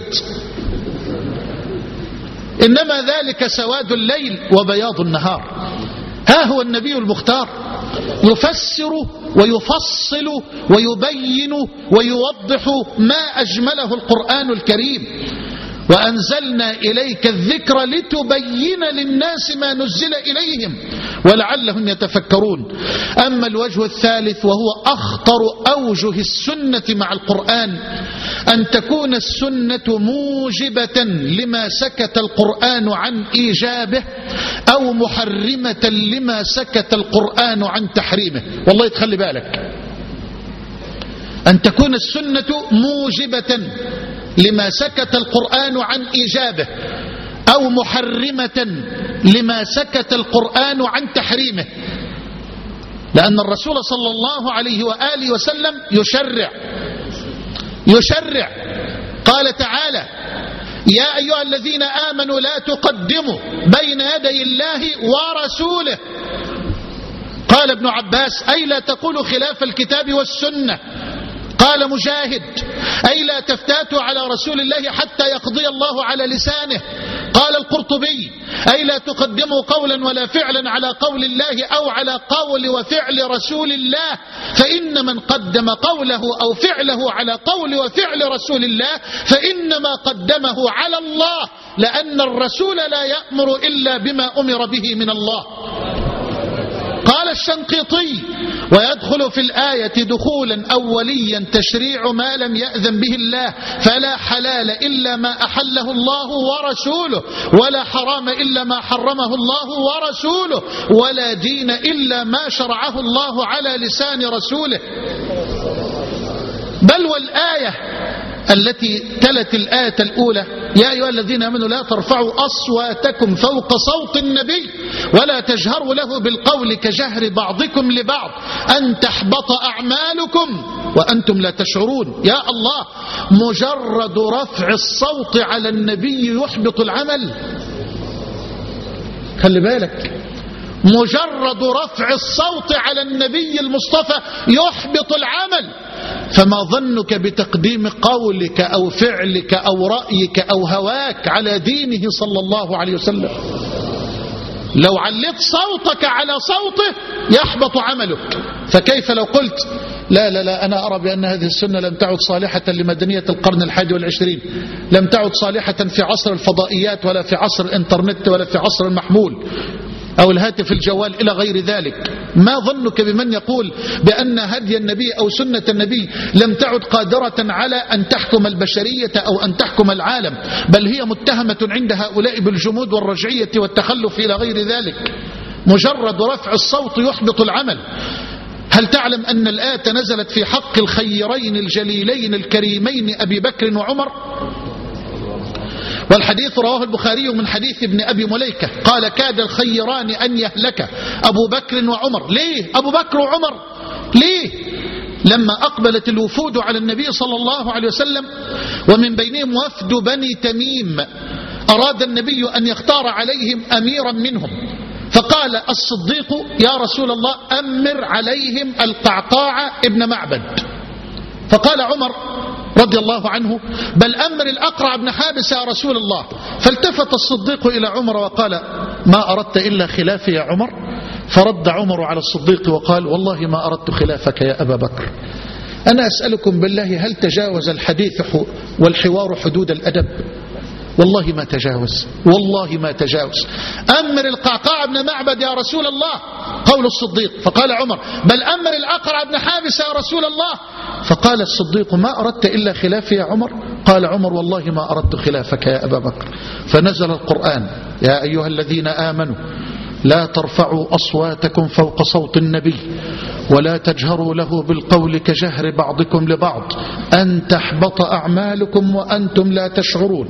إنما ذلك سواد الليل وبياض النهار. ها هو النبي المختار يفسر ويفصل ويبين ويوضح ما أجمله القرآن الكريم. وأنزلنا إليك الذكر لتبين للناس ما نزل إليهم ولعلهم يتفكرون. أما الوجه الثالث وهو أخطر أوجه السنة مع القرآن، أن تكون السنة موجبة لما سكت القرآن عن إيجابه أو محرمة لما سكت القرآن عن تحريمه. والله تخلي بالك، أن تكون السنة موجبة لما سكت القرآن عن إيجابه أو محرمة لما سكت القرآن عن تحريمه، لأن الرسول صلى الله عليه وآله وسلم يشرع يشرع قال تعالى يا أيها الذين آمنوا لا تقدموا بين يدي الله ورسوله. قال ابن عباس أي لا تقولوا خلاف الكتاب والسنة. قال مجاهد أي لا تفتاتوا على رسول الله حتى يقضي الله على لسانه. قال القرطبي أي لا تقدموا قولا ولا فعلا على قول الله أو على قول وفعل رسول الله، فإن من قدم قوله أو فعله على قول وفعل رسول الله فإنما قدمه على الله، لأن الرسول لا يأمر إلا بما أمر به من الله. قال الشنقيطي ويدخل في الآية دخولا أوليا تشريع ما لم يأذن به الله، فلا حلال إلا ما أحله الله ورسوله، ولا حرام إلا ما حرمه الله ورسوله، ولا دين إلا ما شرعه الله على لسان رسوله. بل والآية التي تلت الآية الأولى يا أيها الذين آمنوا لا ترفعوا أصواتكم فوق صوت النبي ولا تجهروا له بالقول كجهر بعضكم لبعض أن تحبط أعمالكم وأنتم لا تشعرون. يا الله، مجرد رفع الصوت على النبي يحبط العمل. خلي بالك، مجرد رفع الصوت على النبي المصطفى يحبط العمل، فما ظنك بتقديم قولك أو فعلك أو رأيك أو هواك على دينه صلى الله عليه وسلم؟ لو علت صوتك على صوته يحبط عملك، فكيف لو قلت لا لا لا أنا أرى بأن هذه السنة لم تعد صالحة لمدنية القرن الحادي والعشرين، لم تعد صالحة في عصر الفضائيات ولا في عصر الانترنت ولا في عصر المحمول أو الهاتف الجوال إلى غير ذلك. ما ظنك بمن يقول بأن هدي النبي أو سنة النبي لم تعد قادرة على أن تحكم البشرية أو أن تحكم العالم، بل هي متهمة عند هؤلاء بالجمود والرجعية والتخلف إلى غير ذلك. مجرد رفع الصوت يحبط العمل. هل تعلم أن الآية نزلت في حق الخيرين الجليلين الكريمين أبي بكر وعمر؟ والحديث رواه البخاري من حديث ابن أبي مليكة قال كاد الخيران أن يهلك أبو بكر وعمر. ليه أبو بكر وعمر؟ ليه؟ لما أقبلت الوفود على النبي صلى الله عليه وسلم ومن بينهم وفد بني تميم أراد النبي أن يختار عليهم أميرا منهم، فقال الصديق يا رسول الله أمر عليهم القعقاع ابن معبد. فقال عمر رضي الله عنه بل أمر الأقرع بن حابس يا رسول الله. فالتفت الصديق إلى عمر وقال ما أردت إلا خلافي يا عمر؟ فرد عمر على الصديق وقال والله ما أردت خلافك يا أبا بكر. أنا أسألكم بالله هل تجاوز الحديث والحوار حدود الأدب؟ والله ما تجاوز، والله ما تجاوز. أمر القعقاع بن معبد يا رسول الله، قول الصديق. فقال عمر بل أمر الأقرع بن حابس يا رسول الله. فقال الصديق ما أردت إلا خلافي يا عمر؟ قال عمر والله ما أردت خلافك يا أبا بكر. فنزل القرآن يا أيها الذين آمنوا لا ترفعوا أصواتكم فوق صوت النبي ولا تجهروا له بالقول كجهر بعضكم لبعض أن تحبط أعمالكم وأنتم لا تشعرون.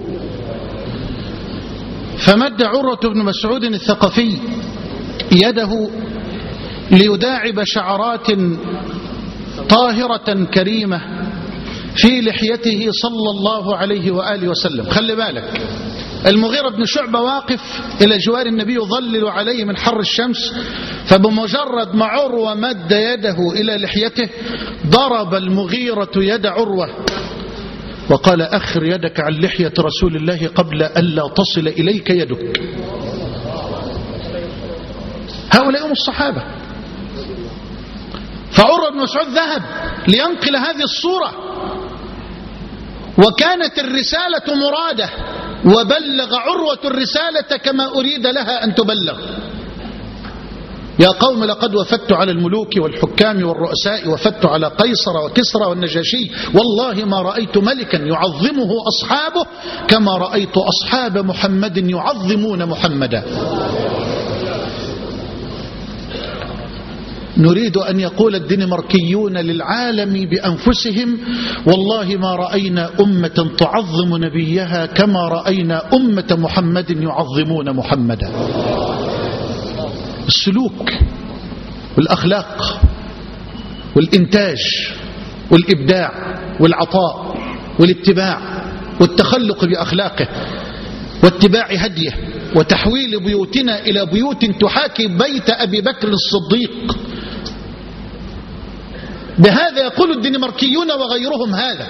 فمد عروة بن مسعود الثقفي يده ليداعب شعرات طاهرة كريمة في لحيته صلى الله عليه وآله وسلم. خلي بالك، المغيرة بن شعبة واقف إلى جوار النبي يظلل عليه من حر الشمس، فبمجرد ما عروة مد يده إلى لحيته ضرب المغيرة يد عروة وقال أخر يدك عن لحية رسول الله قبل أن لا تصل إليك يدك. هؤلاء هم الصحابة. فعروة بن مسعود ذهب لينقل هذه الصورة، وكانت الرسالة مرادة، وبلغ عروة الرسالة كما أريد لها أن تبلغ. يا قوم لقد وفدت على الملوك والحكام والرؤساء، وفدت على قيصر وكسرى والنجاشي، والله ما رأيت ملكا يعظمه أصحابه كما رأيت أصحاب محمد يعظمون محمدا. نريد أن يقول الدنماركيون للعالم بأنفسهم والله ما رأينا أمة تعظم نبيها كما رأينا أمة محمد يعظمون محمدا. السلوك والأخلاق والإنتاج والإبداع والعطاء والاتباع والتخلق بأخلاقه واتباع هديه وتحويل بيوتنا إلى بيوت تحاكي بيت أبي بكر الصديق. بهذا يقول الدنماركيون وغيرهم هذا.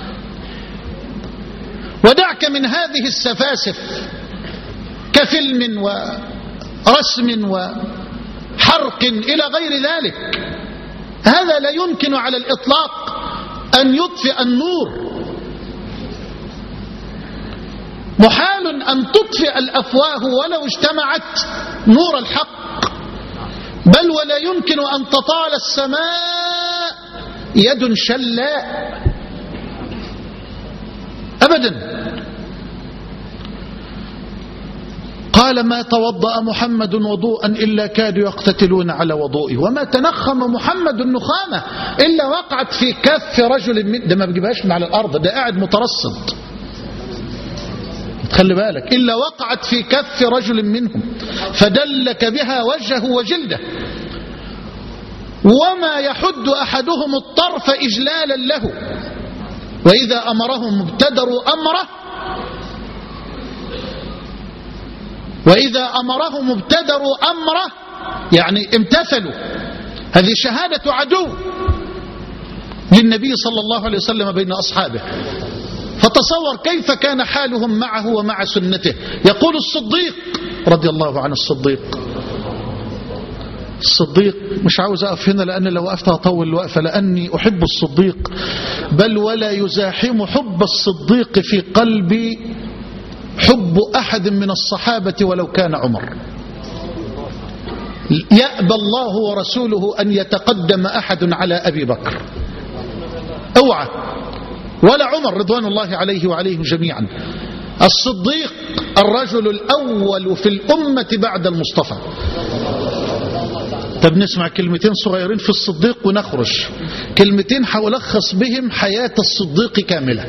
ودعك من هذه السفاسف كفيلم ورسم وحرق إلى غير ذلك. هذا لا يمكن على الإطلاق أن يطفئ النور. محال أن تطفئ الأفواه ولو اجتمعت نور الحق، بل ولا يمكن أن تطال السماء يد شلاء أبدا. قال ما توضأ محمد وضوءا إلا كادوا يقتتلون على وضوئه، وما تنخم محمد النخامة إلا وقعت في كف رجل من ده. ما بجيبهاش من على الأرض، ده قاعد مترصد. خلي بالك، إلا وقعت في كف رجل منهم فدلك بها وجهه وجلده، وما يحد أحدهم الطرف إجلالا له، وإذا أمرهم ابتدروا أمره وإذا أمرهم ابتدروا أمره يعني امتثلوا. هذه شهادة عدو للنبي صلى الله عليه وسلم بين أصحابه. فتصور كيف كان حالهم معه ومع سنته. يقول الصديق رضي الله عن الصديق الصديق مش عاوز أقف هنا لأن لو وقفت هطول الوقفة، لأني أحب الصديق، بل ولا يزاحم حب الصديق في قلبي حب أحد من الصحابة ولو كان عمر. يأبى الله ورسوله أن يتقدم أحد على أبي بكر، اوعى، ولا عمر رضوان الله عليه وعليهم جميعا. الصديق الرجل الأول في الأمة بعد المصطفى. طب نسمع كلمتين صغيرين في الصديق ونخرج. كلمتين حولخص بهم حياة الصديق كاملة.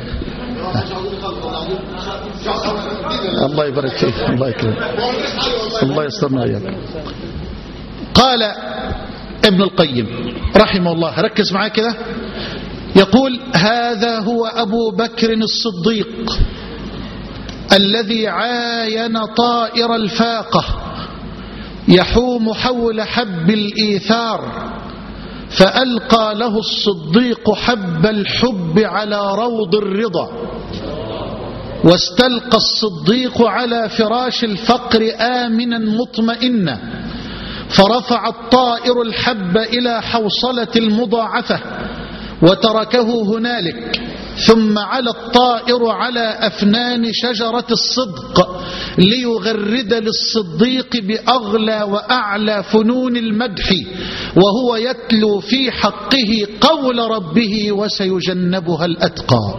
الله يبارك فيك، الله يكرمك، الله يسترنا إياك. قال ابن القيم رحمه الله، ركز معايا كده، يقول هذا هو أبو بكر الصديق الذي عاين طائر الفاقة يحوم حول حب الإيثار فألقى له الصديق حب الحب على روض الرضا، واستلقى الصديق على فراش الفقر آمنا مطمئنا، فرفع الطائر الحب إلى حوصلة المضاعفة وتركه هنالك، ثم على الطائر على أفنان شجرة الصدق ليغرد للصديق بأغلى وأعلى فنون المدح، وهو يتلو في حقه قول ربه وسيجنبها الأتقى.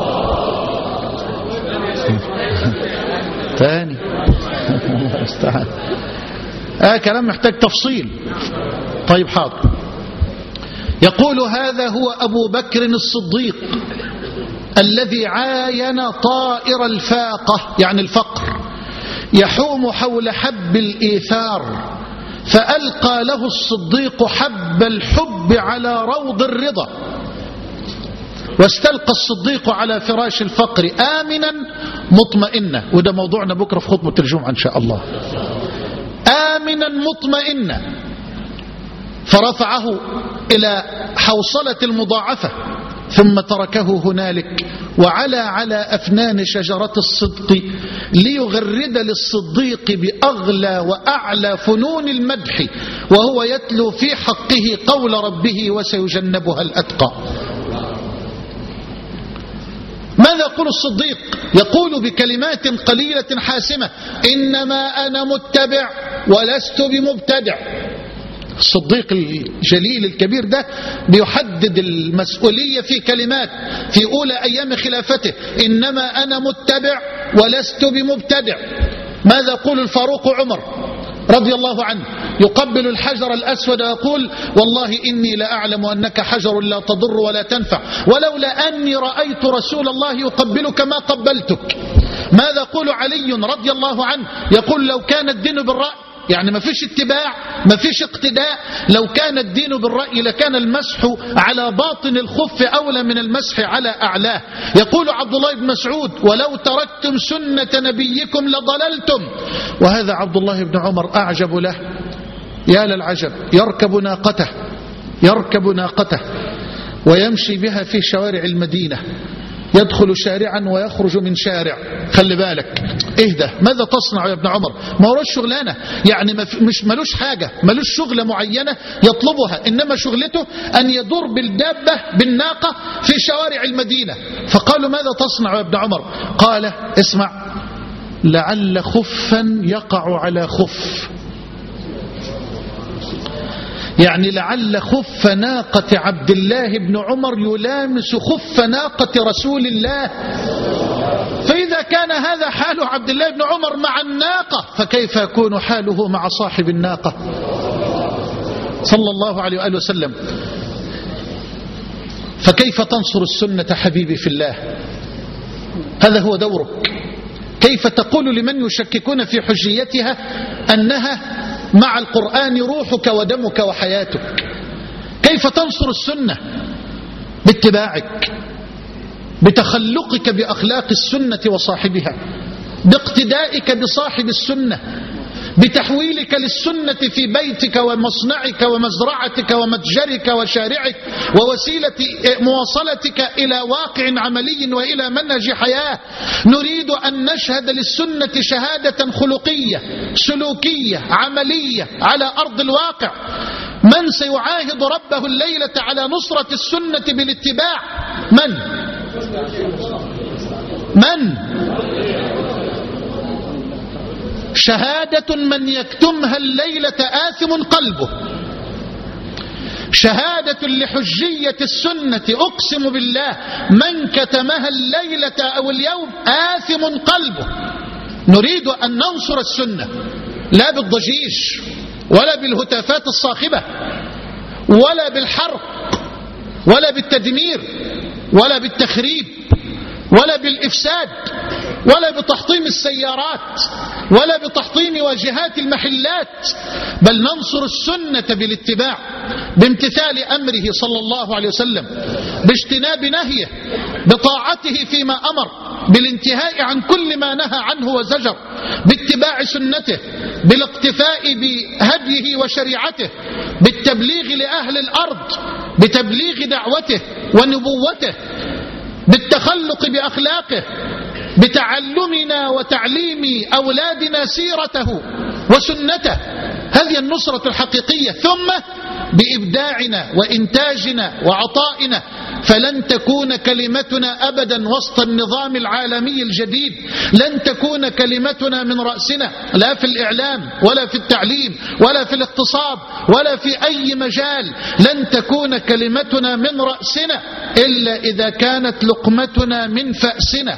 ثاني آه كلام محتاج تفصيل. طيب حاضر. يقول هذا هو أبو بكر الصديق الذي عاين طائر الفاقة يعني الفقر يحوم حول حب الإيثار فألقى له الصديق حب الحب على روض الرضا، واستلقى الصديق على فراش الفقر آمنا مطمئنا، وده موضوعنا بكرة في خطبة الجمعة إن شاء الله. آمنا مطمئنا، فرفعه إلى حوصلة المضاعفة ثم تركه هنالك، وعلى على أفنان شجرة الصدق ليغرد للصديق بأغلى وأعلى فنون المدح، وهو يتلو في حقه قول ربه وسيجنبها الأتقى. ماذا يقول الصديق؟ يقول بكلمات قليلة حاسمة: إنما أنا متبع ولست بمبتدع. الصديق الجليل الكبير ده بيحدد المسؤولية في كلمات في أولى أيام خلافته: إنما أنا متبع ولست بمبتدع. ماذا يقول الفاروق عمر رضي الله عنه؟ يقبل الحجر الأسود ويقول: والله إني لأعلم أنك حجر لا تضر ولا تنفع، ولولا أني رأيت رسول الله يقبلك ما قبلتك. ماذا يقول علي رضي الله عنه؟ يقول: لو كان الدين بالرأي، يعني ما فيش اتباع ما فيش اقتداء، لو كان الدين بالرأي لكان المسح على باطن الخف أولى من المسح على أعلاه. يقول عبد الله بن مسعود: ولو تركتم سنة نبيكم لضللتم. وهذا عبد الله بن عمر أعجب له يا للعجب، يركب ناقته يركب ناقته ويمشي بها في شوارع المدينة، يدخل شارعا ويخرج من شارع. خلي بالك، اهدى، ماذا تصنع يا ابن عمر؟ ما هوش شغلانة، يعني مش ملوش حاجة، ملوش شغلة معينة يطلبها، إنما شغلته أن يدور بالدابة بالناقة في شوارع المدينة. فقالوا: ماذا تصنع يا ابن عمر؟ قال: اسمع، لعل خفا يقع على خف، يعني لعل خف ناقة عبد الله بن عمر يلامس خف ناقة رسول الله. فإذا كان هذا حال عبد الله بن عمر مع الناقة، فكيف يكون حاله مع صاحب الناقة صلى الله عليه وآله وسلم؟ فكيف تنصر السنة حبيبي في الله؟ هذا هو دورك. كيف تقول لمن يشككون في حجيتها أنها مع القرآن روحك ودمك وحياتك؟ كيف تنصر السنة؟ باتباعك، بتخلقك بأخلاق السنة وصاحبها، باقتدائك بصاحب السنة، بتحويلك للسنة في بيتك ومصنعك ومزرعتك ومتجرك وشارعك، ووسيلة مواصلتك إلى واقع عملي وإلى منهج حياة. نريد أن نشهد للسنة شهادة خلقية سلوكية عملية على أرض الواقع. من سيعاهد ربه الليلة على نصرة السنة بالاتباع؟ من؟ من؟ شهادة من يكتمها الليلة آثم قلبه، شهادة لحجية السنة أقسم بالله من كتمها الليلة أو اليوم آثم قلبه. نريد أن ننصر السنة، لا بالضجيج ولا بالهتافات الصاخبة ولا بالحرق ولا بالتدمير ولا بالتخريب ولا بالإفساد ولا بتحطيم السيارات ولا بتحطيم واجهات المحلات، بل ننصر السنة بالاتباع بامتثال أمره صلى الله عليه وسلم، باجتناب نهيه، بطاعته فيما أمر، بالانتهاء عن كل ما نهى عنه وزجر، باتباع سنته، بالاقتفاء بهديه وشريعته، بالتبليغ لأهل الأرض، بتبليغ دعوته ونبوته، بالتخلق بأخلاقه، بتعلمنا وتعليم أولادنا سيرته وسنته. هذه النصرة الحقيقية. ثم بإبداعنا وإنتاجنا وعطائنا، فلن تكون كلمتنا أبدا وسط النظام العالمي الجديد، لن تكون كلمتنا من رأسنا، لا في الإعلام ولا في التعليم ولا في الاقتصاد ولا في أي مجال، لن تكون كلمتنا من رأسنا إلا إذا كانت لقمتنا من فأسنا.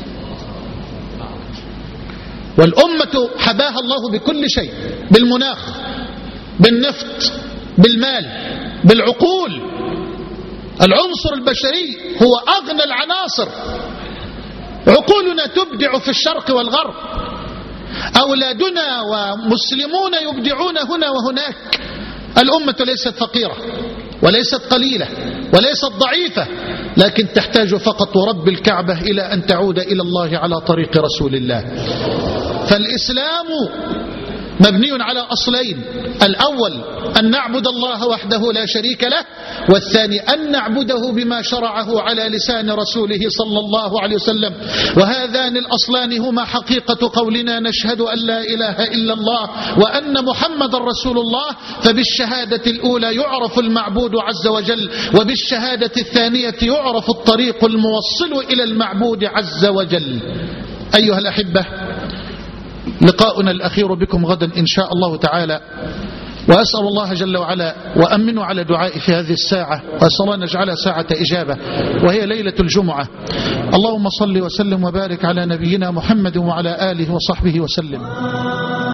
والأمة حباها الله بكل شيء، بالمناخ، بالنفط، بالمال، بالعقول. العنصر البشري هو أغنى العناصر. عقولنا تبدع في الشرق والغرب، أولادنا ومسلمون يبدعون هنا وهناك. الأمة ليست فقيرة وليست قليلة وليست ضعيفة، لكن تحتاج فقط ورب الكعبة إلى أن تعود إلى الله على طريق رسول الله. فالإسلام مبني على أصلين: الأول أن نعبد الله وحده لا شريك له، والثاني أن نعبده بما شرعه على لسان رسوله صلى الله عليه وسلم. وهذان الأصلان هما حقيقة قولنا نشهد أن لا إله إلا الله وأن محمد رسول الله. فبالشهادة الأولى يعرف المعبود عز وجل، وبالشهادة الثانية يعرف الطريق الموصل إلى المعبود عز وجل. أيها الأحبة، لقاؤنا الأخير بكم غدا إن شاء الله تعالى، وأسأل الله جل وعلا وأمن على دعائي في هذه الساعة، وأسأل الله أن نجعلها ساعة إجابة وهي ليلة الجمعة. اللهم صل وسلم وبارك على نبينا محمد وعلى آله وصحبه وسلم.